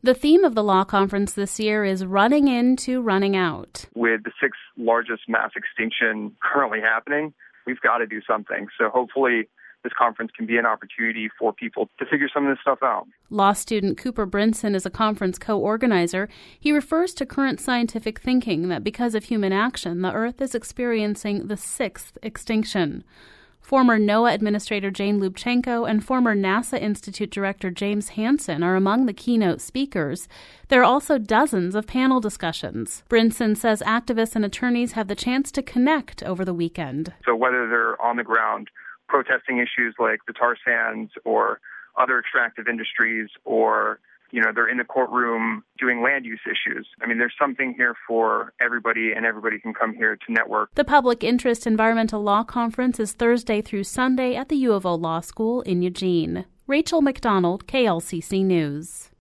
The theme of the law conference this year is running into running out. With the sixth largest mass extinction currently happening, we've got to do something. So hopefully this conference can be an opportunity for people to figure some of this stuff out. Law student Cooper Brinson is a conference co-organizer. He refers to current scientific thinking that because of human action, the Earth is experiencing the sixth extinction. Former NOAA Administrator Jane Lubchenco and former NASA Institute Director James Hansen are among the keynote speakers. There are also dozens of panel discussions. Brinson says activists and attorneys have the chance to connect over the weekend. So whether they're on the ground protesting issues like the tar sands or other extractive industries, or they're in the courtroom doing land use issues. There's something here for everybody, and everybody can come here to network. The Public Interest Environmental Law Conference is Thursday through Sunday at the U of O Law School in Eugene. Rachel McDonald, KLCC News.